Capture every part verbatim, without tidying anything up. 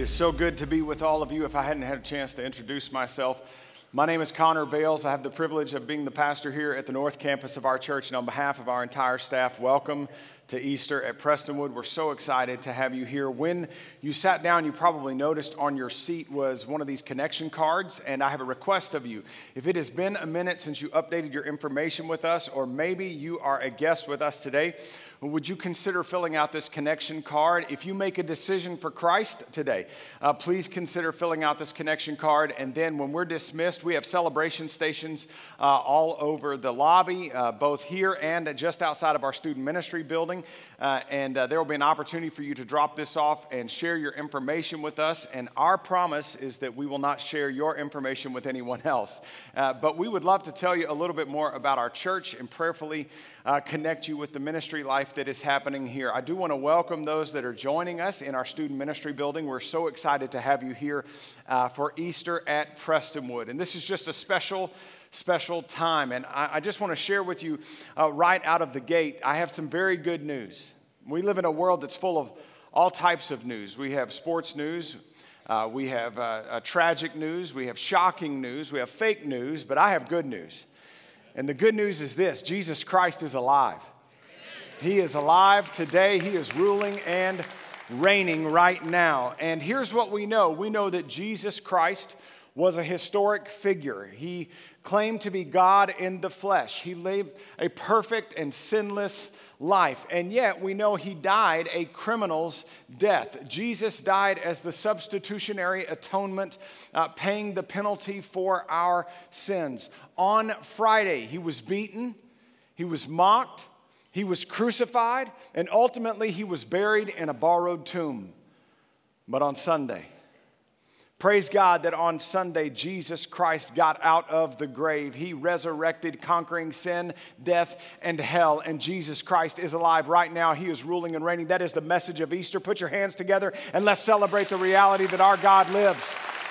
is so good to be with all of you. If I hadn't had a chance to introduce myself, my name is Connor Bales. I have the privilege of being the pastor here at the North Campus of our church, and on behalf of our entire staff, welcome to Easter at Prestonwood. We're so excited to have you here. When you sat down, you probably noticed on your seat was one of these connection cards, and I have a request of you. If it has been a minute since you updated your information with us, or maybe you are a guest with us today, would you consider filling out this connection card? If you make a decision for Christ today, uh, please consider filling out this connection card. And then when we're dismissed, we have celebration stations uh, all over the lobby, uh, both here and just outside of our student ministry building. Uh, and uh, there will be an opportunity for you to drop this off and share your information with us. And our promise is that we will not share your information with anyone else. Uh, but we would love to tell you a little bit more about our church and prayerfully uh, connect you with the ministry life that is happening here. I do want to welcome those that are joining us in our student ministry building. We're so excited to have you here uh, for Easter at Prestonwood. And this is just a special, special time. And I, I just want to share with you uh, right out of the gate, I have some very good news. We live in a world that's full of all types of news. We have sports news. Uh, we have uh, uh, tragic news. We have shocking news. We have fake news. But I have good news. And the good news is this: Jesus Christ is alive. He is alive today. He is ruling and reigning right now. And here's what we know. We know that Jesus Christ was a historic figure. He claimed to be God in the flesh. He lived a perfect and sinless life. And yet we know he died a criminal's death. Jesus died as the substitutionary atonement, uh, paying the penalty for our sins. On Friday, he was beaten, he was mocked, he was crucified, and ultimately he was buried in a borrowed tomb. But on Sunday, praise God that on Sunday, Jesus Christ got out of the grave. He resurrected, conquering sin, death, and hell. And Jesus Christ is alive right now. He is ruling and reigning. That is the message of Easter. Put your hands together and let's celebrate the reality that our God lives.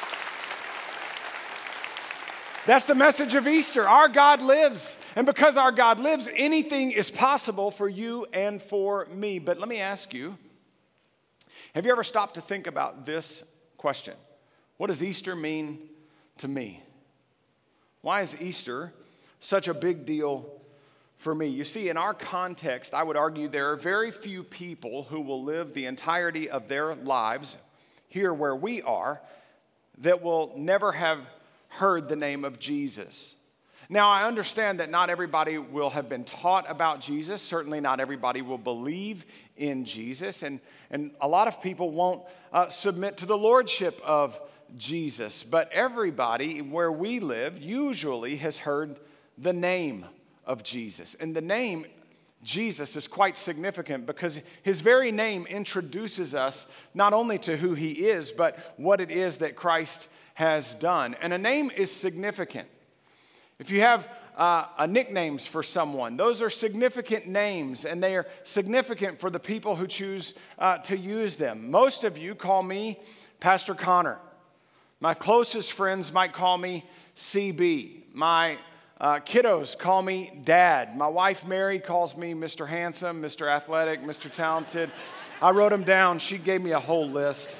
That's the message of Easter. Our God lives. And because our God lives, anything is possible for you and for me. But let me ask you, have you ever stopped to think about this question? What does Easter mean to me? Why is Easter such a big deal for me? You see, in our context, I would argue there are very few people who will live the entirety of their lives here where we are that will never have heard the name of Jesus. Now, I understand that not everybody will have been taught about Jesus. Certainly not everybody will believe in Jesus. And, and a lot of people won't uh, submit to the lordship of Jesus. But everybody where we live usually has heard the name of Jesus. And the name Jesus is quite significant because his very name introduces us not only to who he is, but what it is that Christ has done. And a name is significant. If you have uh, a nicknames for someone, those are significant names, and they are significant for the people who choose uh, to use them. Most of you call me Pastor Connor. My closest friends might call me C B. My uh, kiddos call me Dad. My wife Mary calls me Mister Handsome, Mister Athletic, Mister Talented. I wrote them down. She gave me a whole list.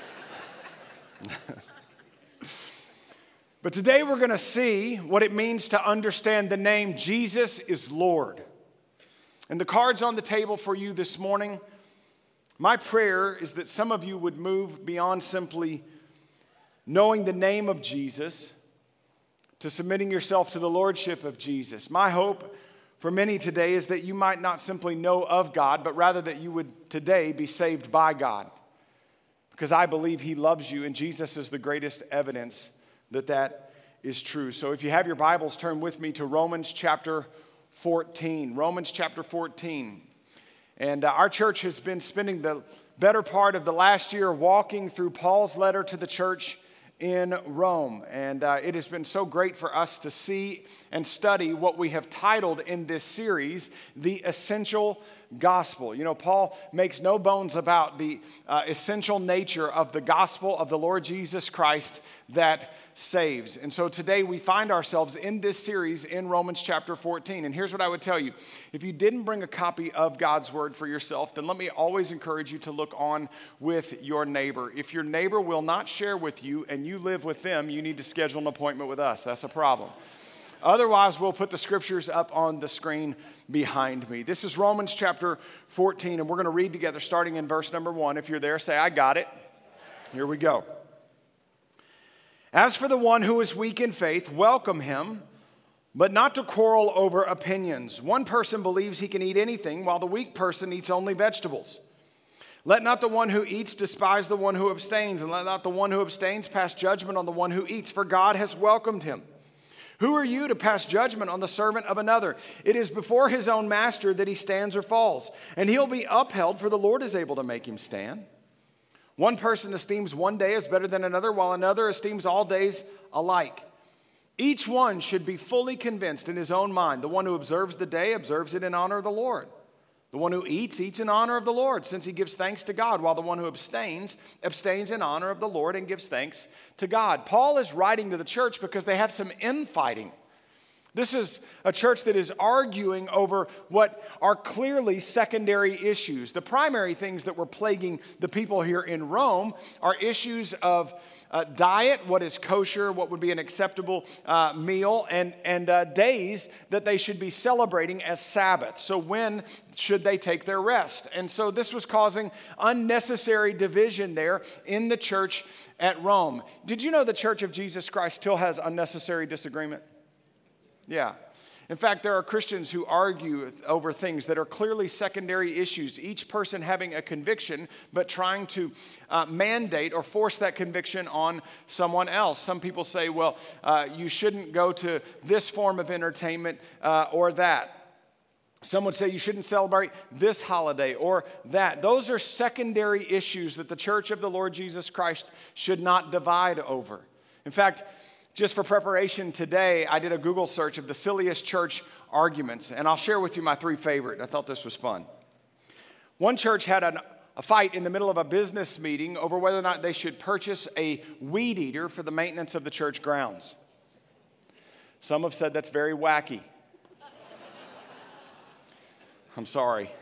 But today we're going to see what it means to understand the name Jesus is Lord. And the cards on the table for you this morning, my prayer is that some of you would move beyond simply knowing the name of Jesus to submitting yourself to the lordship of Jesus. My hope for many today is that you might not simply know of God, but rather that you would today be saved by God. Because I believe he loves you, and Jesus is the greatest evidence that that is true. So if you have your Bibles, turn with me to Romans chapter fourteen. Romans chapter fourteen. And uh, our church has been spending the better part of the last year walking through Paul's letter to the church in Rome. And uh, it has been so great for us to see and study what we have titled in this series, The Essential gospel. You know, Paul makes no bones about the uh, essential nature of the gospel of the Lord Jesus Christ that saves. And so today we find ourselves in this series in Romans chapter fourteen. And here's what I would tell you. If you didn't bring a copy of God's word for yourself, then let me always encourage you to look on with your neighbor. If your neighbor will not share with you and you live with them, you need to schedule an appointment with us. That's a problem. Otherwise, we'll put the scriptures up on the screen behind me. This is Romans chapter fourteen, and we're going to read together starting in verse number one. If you're there, say, I got it. Here we go. As for the one who is weak in faith, welcome him, but not to quarrel over opinions. One person believes he can eat anything, while the weak person eats only vegetables. Let not the one who eats despise the one who abstains, and let not the one who abstains pass judgment on the one who eats, for God has welcomed him. Who are you to pass judgment on the servant of another? It is before his own master that he stands or falls, and he'll be upheld, for the Lord is able to make him stand. One person esteems one day as better than another, while another esteems all days alike. Each one should be fully convinced in his own mind. The one who observes the day observes it in honor of the Lord. The one who eats, eats in honor of the Lord, since he gives thanks to God, while the one who abstains, abstains in honor of the Lord and gives thanks to God. Paul is writing to the church because they have some infighting. This is a church that is arguing over what are clearly secondary issues. The primary things that were plaguing the people here in Rome are issues of uh, diet, what is kosher, what would be an acceptable uh, meal, and, and uh, days that they should be celebrating as Sabbath. So when should they take their rest? And so this was causing unnecessary division there in the church at Rome. Did you know the Church of Jesus Christ still has unnecessary disagreement? Yeah. In fact, there are Christians who argue over things that are clearly secondary issues, each person having a conviction, but trying to uh, mandate or force that conviction on someone else. Some people say, well, uh, you shouldn't go to this form of entertainment uh, or that. Some would say you shouldn't celebrate this holiday or that. Those are secondary issues that the church of the Lord Jesus Christ should not divide over. In fact, just for preparation today, I did a Google search of the silliest church arguments, and I'll share with you my three favorite. I thought this was fun. One church had an, a fight in the middle of a business meeting over whether or not they should purchase a weed eater for the maintenance of the church grounds. Some have said that's very wacky. I'm sorry.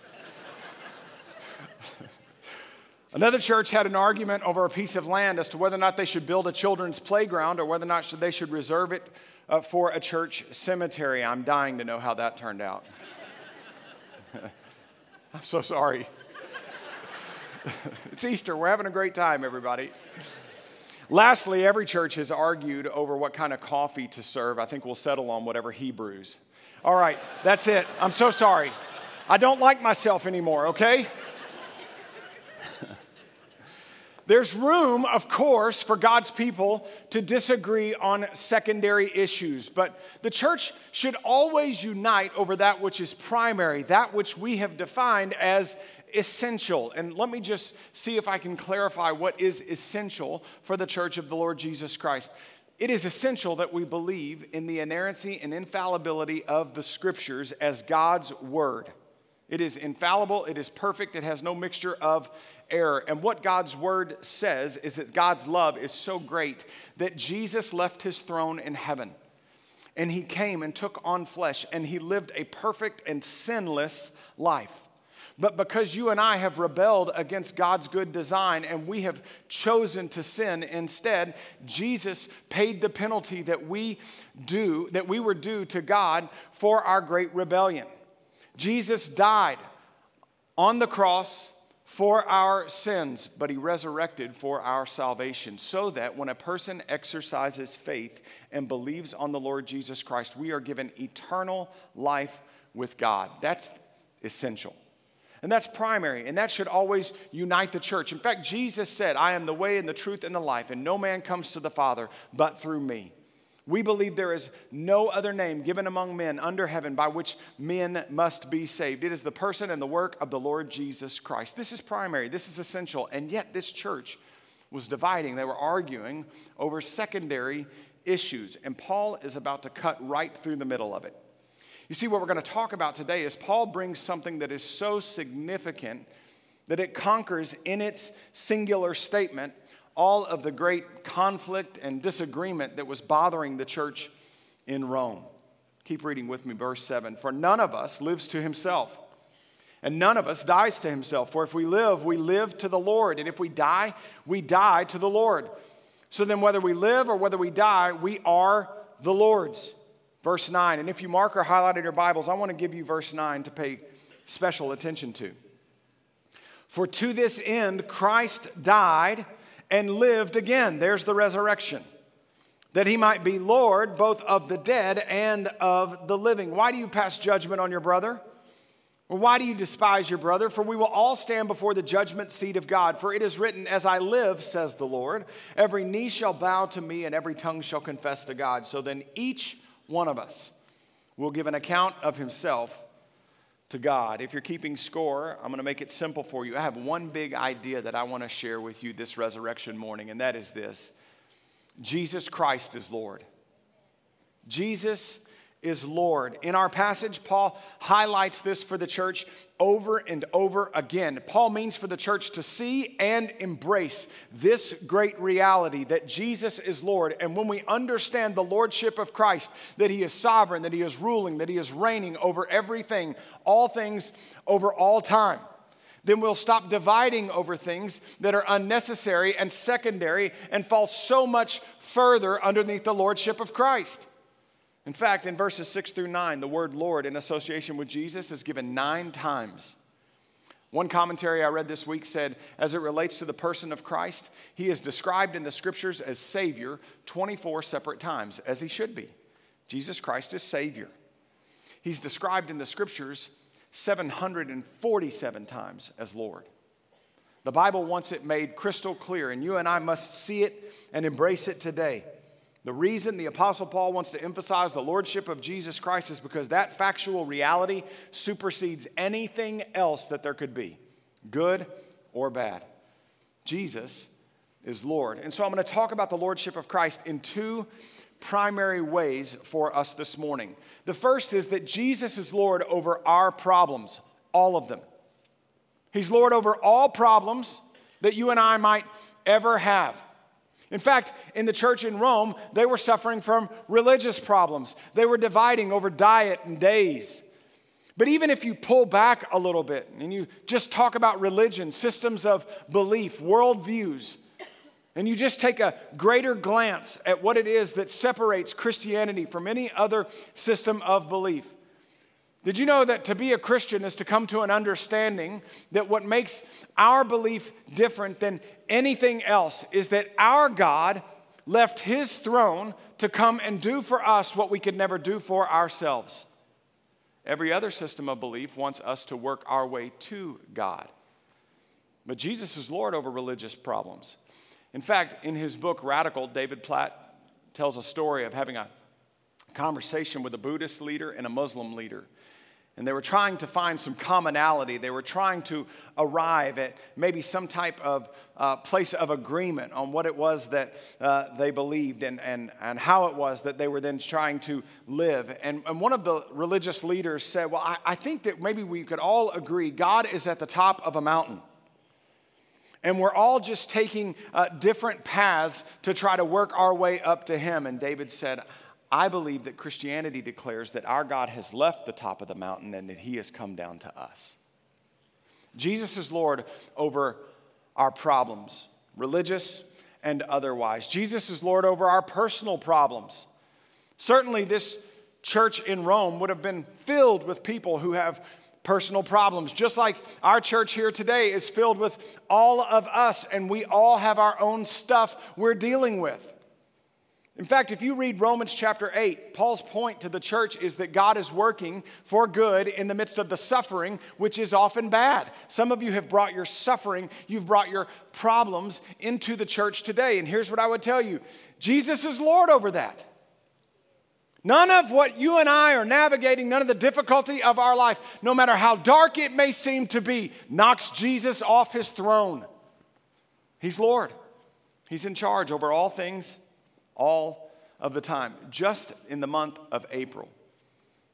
Another church had an argument over a piece of land as to whether or not they should build a children's playground or whether or not they should reserve it uh, for a church cemetery. I'm dying to know how that turned out. I'm so sorry. It's Easter. We're having a great time, everybody. Lastly, every church has argued over what kind of coffee to serve. I think we'll settle on whatever he brews. All right, that's it. I'm so sorry. I don't like myself anymore, okay? There's room, of course, for God's people to disagree on secondary issues, but the church should always unite over that which is primary, that which we have defined as essential. And let me just see if I can clarify what is essential for the church of the Lord Jesus Christ. It is essential that we believe in the inerrancy and infallibility of the Scriptures as God's Word. It is infallible, it is perfect, it has no mixture of error. And what God's word says is that God's love is so great that Jesus left his throne in heaven. And he came and took on flesh, and he lived a perfect and sinless life. But because you and I have rebelled against God's good design and we have chosen to sin instead, Jesus paid the penalty that we do, that we were due to God for our great rebellion. Jesus died on the cross for our sins, but he resurrected for our salvation, so that when a person exercises faith and believes on the Lord Jesus Christ, we are given eternal life with God. That's essential. And that's primary, and that should always unite the church. In fact, Jesus said, I am the way and the truth and the life, and no man comes to the Father but through me. We believe there is no other name given among men under heaven by which men must be saved. It is the person and the work of the Lord Jesus Christ. This is primary. This is essential. And yet this church was dividing. They were arguing over secondary issues. And Paul is about to cut right through the middle of it. You see, what we're going to talk about today is Paul brings something that is so significant that it conquers in its singular statement all of the great conflict and disagreement that was bothering the church in Rome. Keep reading with me, verse seven. For none of us lives to himself, and none of us dies to himself. For if we live, we live to the Lord, and if we die, we die to the Lord. So then whether we live or whether we die, we are the Lord's. Verse nine, and if you mark or highlight in your Bibles, I want to give you verse nine to pay special attention to. For to this end Christ died and lived again. There's the resurrection. That he might be Lord both of the dead and of the living. Why do you pass judgment on your brother? Or why do you despise your brother? For we will all stand before the judgment seat of God. For it is written, as I live, says the Lord, every knee shall bow to me and every tongue shall confess to God. So then each one of us will give an account of himself to God. If you're keeping score, I'm going to make it simple for you. I have one big idea that I want to share with you this resurrection morning, and that is this. Jesus Christ is Lord. Jesus is Lord. In our passage, Paul highlights this for the church over and over again. Paul means for the church to see and embrace this great reality that Jesus is Lord. And when we understand the lordship of Christ, that he is sovereign, that he is ruling, that he is reigning over everything, all things over all time, then we'll stop dividing over things that are unnecessary and secondary and fall so much further underneath the lordship of Christ. In fact, in verses six through nine, the word Lord in association with Jesus is given nine times. One commentary I read this week said, as it relates to the person of Christ, he is described in the scriptures as Savior twenty-four separate times, as he should be. Jesus Christ is Savior. He's described in the scriptures seven hundred forty-seven times as Lord. The Bible wants it made crystal clear, and you and I must see it and embrace it today. The reason the Apostle Paul wants to emphasize the lordship of Jesus Christ is because that factual reality supersedes anything else that there could be, good or bad. Jesus is Lord. And so I'm going to talk about the lordship of Christ in two primary ways for us this morning. The first is that Jesus is Lord over our problems, all of them. He's Lord over all problems that you and I might ever have. In fact, in the church in Rome, they were suffering from religious problems. They were dividing over diet and days. But even if you pull back a little bit and you just talk about religion, systems of belief, worldviews, and you just take a greater glance at what it is that separates Christianity from any other system of belief. Did you know that to be a Christian is to come to an understanding that what makes our belief different than anything else is that our God left his throne to come and do for us what we could never do for ourselves. Every other system of belief wants us to work our way to God. But Jesus is Lord over religious problems. In fact, in his book, Radical, David Platt tells a story of having a conversation with a Buddhist leader and a Muslim leader. And they were trying to find some commonality. They were trying to arrive at maybe some type of uh, place of agreement on what it was that uh, they believed and, and, and how it was that they were then trying to live. And, and one of the religious leaders said, well, I, I think that maybe we could all agree God is at the top of a mountain. And we're all just taking uh, different paths to try to work our way up to him. And David said, I believe that Christianity declares that our God has left the top of the mountain and that he has come down to us. Jesus is Lord over our problems, religious and otherwise. Jesus is Lord over our personal problems. Certainly this church in Rome would have been filled with people who have personal problems, just like our church here today is filled with all of us, and we all have our own stuff we're dealing with. In fact, if you read Romans chapter eight, Paul's point to the church is that God is working for good in the midst of the suffering, which is often bad. Some of you have brought your suffering, you've brought your problems into the church today. And here's what I would tell you. Jesus is Lord over that. None of what you and I are navigating, none of the difficulty of our life, no matter how dark it may seem to be, knocks Jesus off his throne. He's Lord. He's in charge over all things all of the time. Just in the month of April,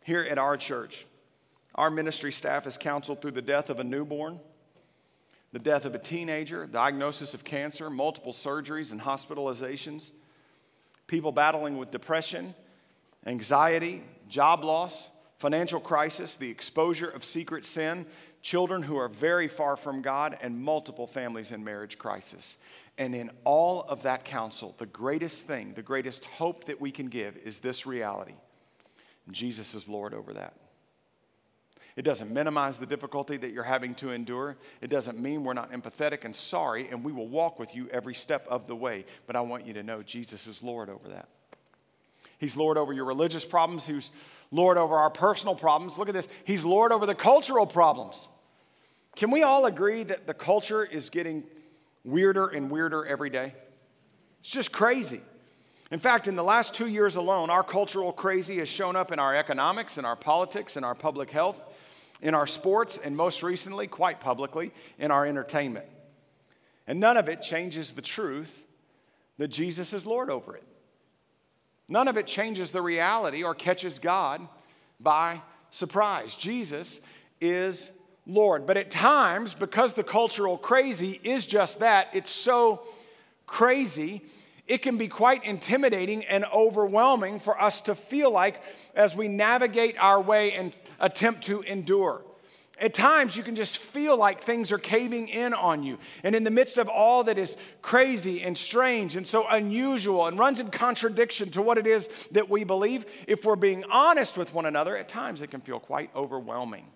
Here at our church, our ministry staff is counseled through the death of a newborn, the death of a teenager, diagnosis of cancer, multiple surgeries and hospitalizations, people battling with depression, anxiety, job loss, financial crisis, the exposure of secret sin, children who are very far from God, and multiple families in marriage crisis. And in all of that counsel, the greatest thing, the greatest hope that we can give is this reality: Jesus is Lord over that. It doesn't minimize the difficulty that you're having to endure. It doesn't mean we're not empathetic and sorry, and we will walk with you every step of the way. But I want you to know Jesus is Lord over that. He's Lord over your religious problems. He's Lord over our personal problems. Look at this. He's Lord over the cultural problems. Can we all agree that the culture is getting weirder and weirder every day? It's just crazy. In fact, in the last two years alone, our cultural crazy has shown up in our economics, in our politics, in our public health, in our sports, and most recently, quite publicly, in our entertainment. And none of it changes the truth that Jesus is Lord over it. None of it changes the reality or catches God by surprise. Jesus is Lord. But at times, because the cultural crazy is just that, it's so crazy, it can be quite intimidating and overwhelming for us to feel like as we navigate our way and attempt to endure. At times, you can just feel like things are caving in on you. And in the midst of all that is crazy and strange and so unusual and runs in contradiction to what it is that we believe, if we're being honest with one another, at times it can feel quite overwhelming.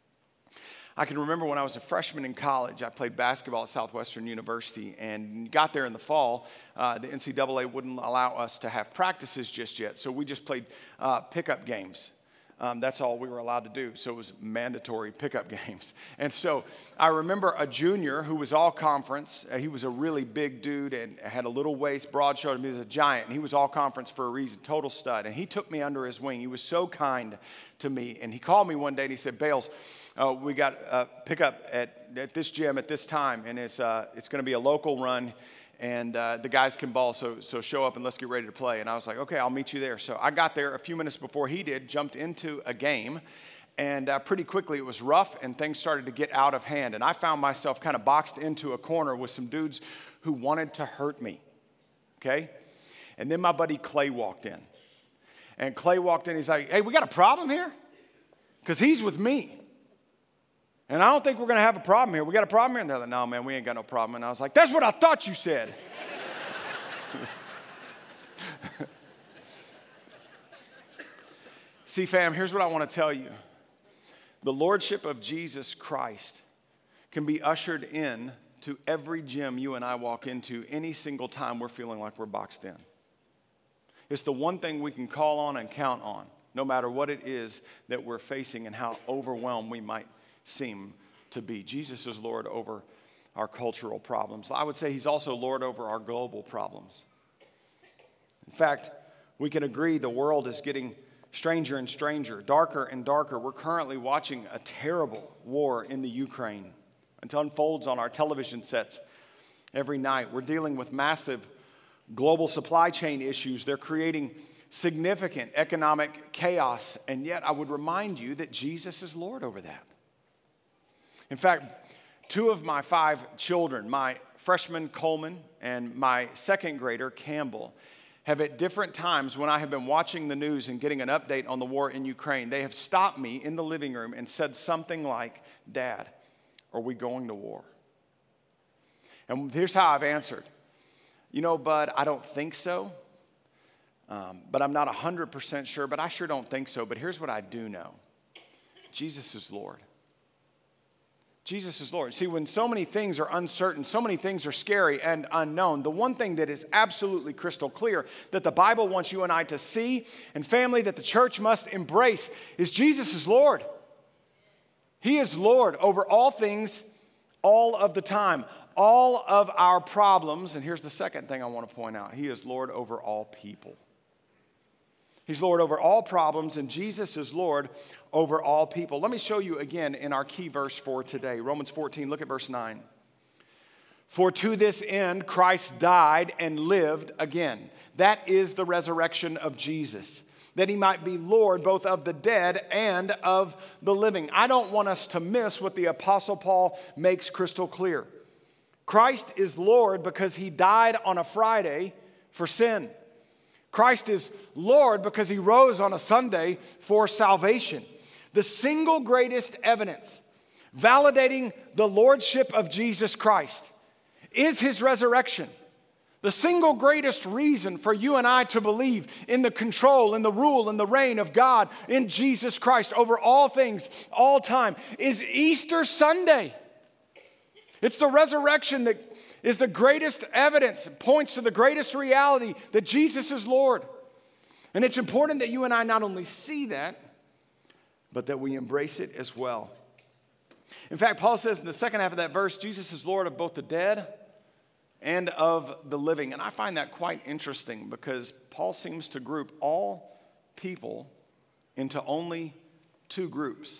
I can remember when I was a freshman in college, I played basketball at Southwestern University, and got there in the fall. Uh, the N C double A wouldn't allow us to have practices just yet, so we just played uh, pickup games. Um, that's all we were allowed to do, so it was mandatory pickup games. And so I remember a junior who was all conference. Uh, he was a really big dude and had a little waist, broad shoulder. He was a giant, and he was all conference for a reason, total stud. And he took me under his wing. He was so kind to me, and he called me one day and he said, "Bales, uh, we got a pickup at, at this gym at this time, and it's uh, it's going to be a local run. And uh, the guys can ball, so so show up and let's get ready to play." And I was like, "Okay, I'll meet you there." So I got there a few minutes before he did, jumped into a game, and uh, pretty quickly it was rough and things started to get out of hand. And I found myself kind of boxed into a corner with some dudes who wanted to hurt me, okay? And then my buddy Clay walked in. And Clay walked in, he's like, "Hey, we got a problem here?" Because he's with me. And I don't think we're going to have a problem here. We got a problem here? And they're like, "No, man, we ain't got no problem." And I was like, "That's what I thought you said." See, fam, here's what I want to tell you. The lordship of Jesus Christ can be ushered in to every gym you and I walk into any single time we're feeling like we're boxed in. It's the one thing we can call on and count on, no matter what it is that we're facing and how overwhelmed we might seem to be. Jesus is Lord over our cultural problems. I would say he's also Lord over our global problems. In fact, we can agree the world is getting stranger and stranger, darker and darker. We're currently watching a terrible war in the Ukraine. It unfolds on our television sets every night. We're dealing with massive global supply chain issues. They're creating significant economic chaos, and yet I would remind you that Jesus is Lord over that. In fact, two of my five children, my freshman Coleman and my second grader Campbell, have at different times when I have been watching the news and getting an update on the war in Ukraine, they have stopped me in the living room and said something like, "Dad, are we going to war?" And here's how I've answered. "You know, bud, I don't think so, um, but I'm not one hundred percent sure, but I sure don't think so. But here's what I do know. Jesus is Lord. Jesus is Lord." See, when so many things are uncertain, so many things are scary and unknown, the one thing that is absolutely crystal clear that the Bible wants you and I to see, and family, that the church must embrace, is Jesus is Lord. He is Lord over all things, all of the time, all of our problems. And here's the second thing I want to point out. He is Lord over all people. He's Lord over all problems, and Jesus is Lord over all people. Let me show you again in our key verse for today. Romans fourteen, look at verse nine. "For to this end Christ died and lived again." That is the resurrection of Jesus. that he might be Lord both of the dead and of the living. I don't want us to miss what the Apostle Paul makes crystal clear. Christ is Lord because he died on a Friday for sin. Christ is Lord because he rose on a Sunday for salvation. The single greatest evidence validating the lordship of Jesus Christ is his resurrection. The single greatest reason for you and I to believe in the control, in the rule, in the reign of God in Jesus Christ over all things, all time, is Easter Sunday. It's the resurrection that is the greatest evidence, it points to the greatest reality that Jesus is Lord. And it's important that you and I not only see that, but that we embrace it as well. In fact, Paul says in the second half of that verse, Jesus is Lord of both the dead and of the living. And I find that quite interesting because Paul seems to group all people into only two groups.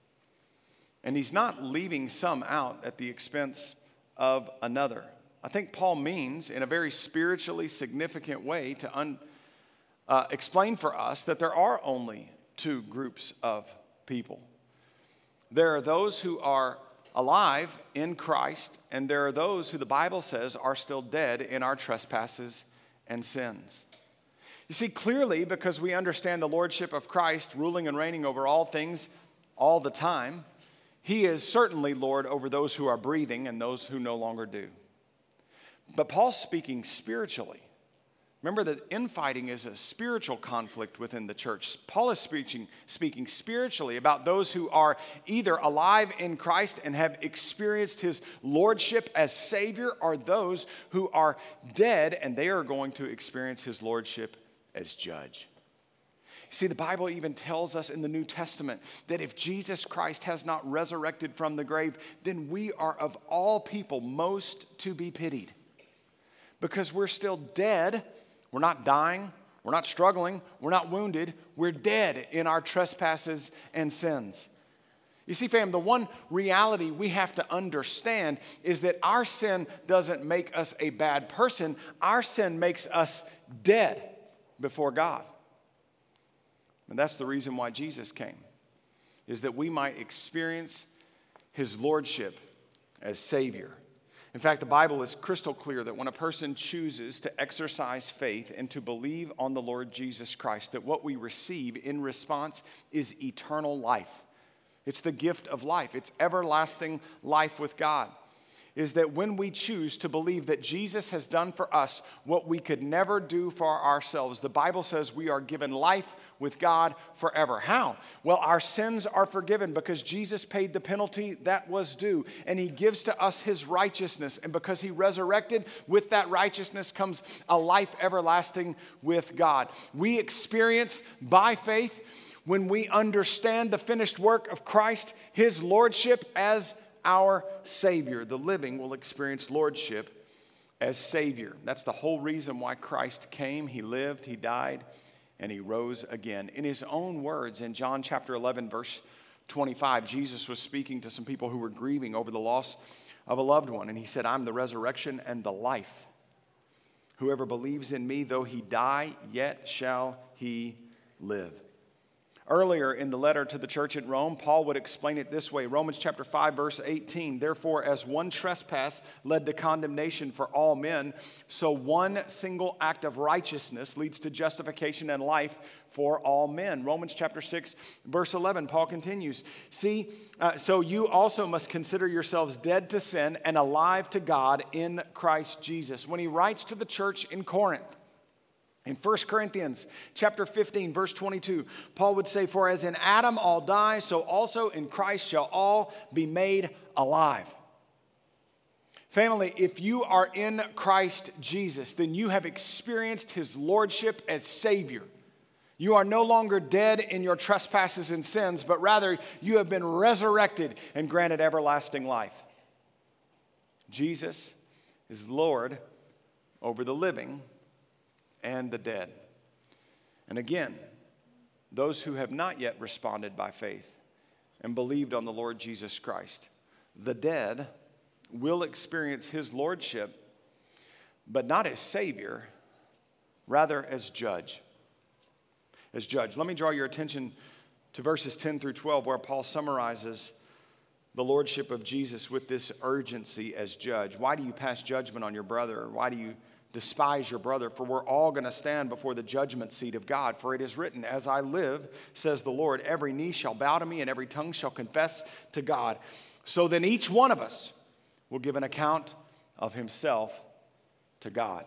And he's not leaving some out at the expense of another. I think Paul means, in a very spiritually significant way, to un, uh, explain for us that there are only two groups of people. There are those who are alive in Christ, and there are those who the Bible says are still dead in our trespasses and sins. You see, clearly, because we understand the lordship of Christ ruling and reigning over all things all the time, he is certainly Lord over those who are breathing and those who no longer do. But Paul's speaking spiritually. Remember that infighting is a spiritual conflict within the church. Paul is speaking, speaking spiritually about those who are either alive in Christ and have experienced his lordship as Savior, or those who are dead and they are going to experience his lordship as judge. See, the Bible even tells us in the New Testament that if Jesus Christ has not resurrected from the grave, then we are of all people most to be pitied. Because we're still dead. We're not dying, we're not struggling, we're not wounded, we're dead in our trespasses and sins. You see, fam, the one reality we have to understand is that our sin doesn't make us a bad person. Our sin makes us dead before God. And that's the reason why Jesus came, is that we might experience his lordship as Savior. In fact, the Bible is crystal clear that when a person chooses to exercise faith and to believe on the Lord Jesus Christ, that what we receive in response is eternal life. It's the gift of life. It's everlasting life with God. Is that when we choose to believe that Jesus has done for us what we could never do for ourselves, the Bible says we are given life with God forever. How? Well, our sins are forgiven because Jesus paid the penalty that was due, and he gives to us his righteousness. And because he resurrected, with that righteousness comes a life everlasting with God. We experience by faith, when we understand the finished work of Christ, his lordship as our Savior. The living will experience lordship as Savior. That's the whole reason why Christ came. He lived, he died, and he rose again. In his own words, in John chapter eleven, verse twenty-five, Jesus was speaking to some people who were grieving over the loss of a loved one. And he said, I'm the resurrection and the life. Whoever believes in me, though he die, yet shall he live. Earlier in the letter to the church at Rome, Paul would explain it this way. Romans chapter five, verse eighteen, therefore, as one trespass led to condemnation for all men, so one single act of righteousness leads to justification and life for all men. Romans chapter six, verse eleven, Paul continues, see, uh, so you also must consider yourselves dead to sin and alive to God in Christ Jesus. When he writes to the church in Corinth, in First Corinthians chapter fifteen, verse twenty-two, Paul would say, for as in Adam all die, so also in Christ shall all be made alive. Family, if you are in Christ Jesus, then you have experienced his lordship as Savior. You are no longer dead in your trespasses and sins, but rather you have been resurrected and granted everlasting life. Jesus is Lord over the living and the dead. And again, those who have not yet responded by faith and believed on the Lord Jesus Christ, the dead will experience his lordship, but not as Savior, rather as judge. as judge. Let me draw your attention to verses ten through twelve, where Paul summarizes the lordship of Jesus with this urgency as judge. Why do you pass judgment on your brother? Why do you despise your brother? For we're all going to stand before the judgment seat of God. For it is written, as I live, says the Lord, every knee shall bow to me and every tongue shall confess to God. So then each one of us will give an account of himself to God.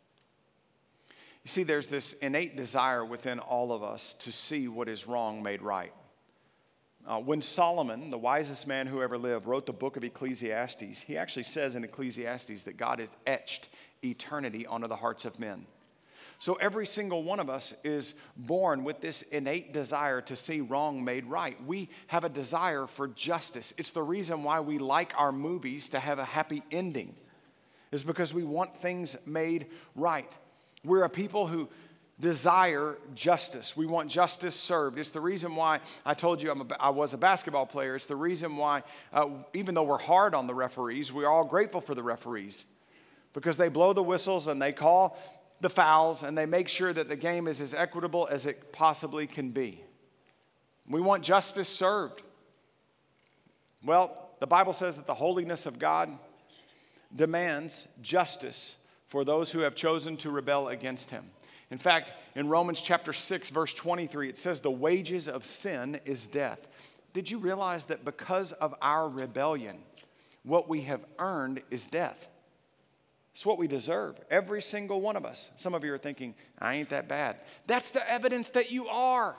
You see, there's this innate desire within all of us to see what is wrong made right. Uh, when Solomon, the wisest man who ever lived, wrote the book of Ecclesiastes, he actually says in Ecclesiastes that God has etched eternity onto the hearts of men. So every single one of us is born with this innate desire to see wrong made right. We have a desire for justice. It's the reason why we like our movies to have a happy ending, is because we want things made right. We're a people who desire justice. We want justice served. It's the reason why I told you I'm a, I was a basketball player. It's the reason why, uh, even though we're hard on the referees, we're all grateful for the referees, because they blow the whistles and they call the fouls and they make sure that the game is as equitable as it possibly can be. We want justice served. Well, the Bible says that the holiness of God demands justice for those who have chosen to rebel against him. In fact, in Romans chapter six, verse twenty-three, it says the wages of sin is death. Did you realize that because of our rebellion, what we have earned is death? It's what we deserve, every single one of us. Some of you are thinking, I ain't that bad. That's the evidence that you are,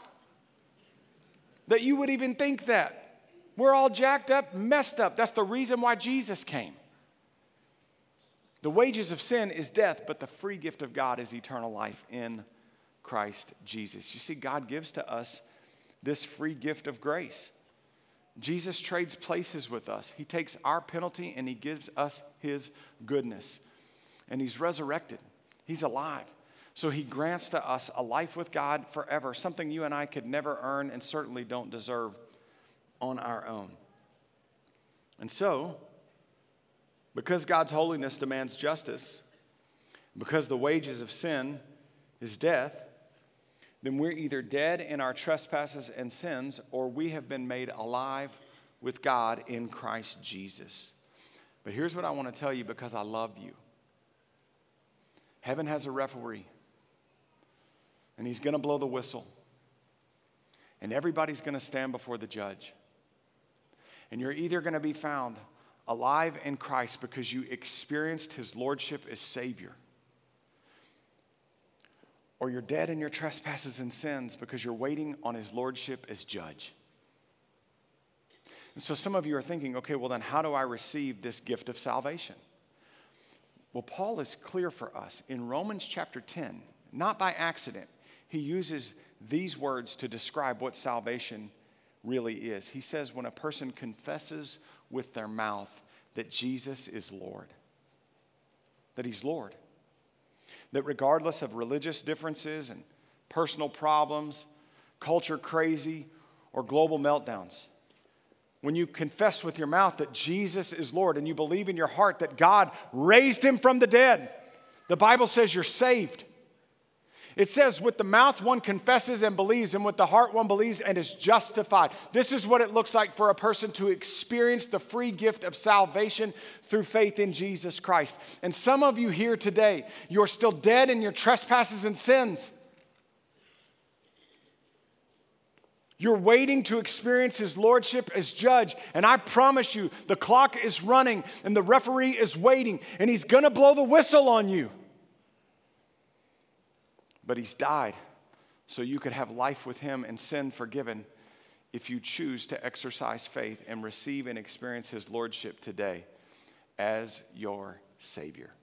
that you would even think that. We're all jacked up, messed up. That's the reason why Jesus came. The wages of sin is death, but the free gift of God is eternal life in Christ Jesus. You see, God gives to us this free gift of grace. Jesus trades places with us. He takes our penalty and he gives us his goodness. And he's resurrected. He's alive. So he grants to us a life with God forever, something you and I could never earn and certainly don't deserve on our own. And so, because God's holiness demands justice, because the wages of sin is death, then we're either dead in our trespasses and sins, or we have been made alive with God in Christ Jesus. But here's what I want to tell you, because I love you. Heaven has a referee, and he's going to blow the whistle, and everybody's going to stand before the judge. And you're either going to be found alive in Christ because you experienced his lordship as Savior, or you're dead in your trespasses and sins because you're waiting on his lordship as judge. And so some of you are thinking, okay, well then how do I receive this gift of salvation? Well, Paul is clear for us. In Romans chapter ten, not by accident, he uses these words to describe what salvation really is. He says when a person confesses with their mouth that Jesus is Lord, that he's Lord, that regardless of religious differences and personal problems, culture crazy, or global meltdowns, when you confess with your mouth that Jesus is Lord and you believe in your heart that God raised him from the dead, the Bible says you're saved. It says with the mouth one confesses and believes, and with the heart one believes and is justified. This is what it looks like for a person to experience the free gift of salvation through faith in Jesus Christ. And some of you here today, you're still dead in your trespasses and sins. You're waiting to experience his lordship as judge. And I promise you, the clock is running and the referee is waiting, and he's going to blow the whistle on you. But he's died so you could have life with him and sin forgiven if you choose to exercise faith and receive and experience his lordship today as your Savior.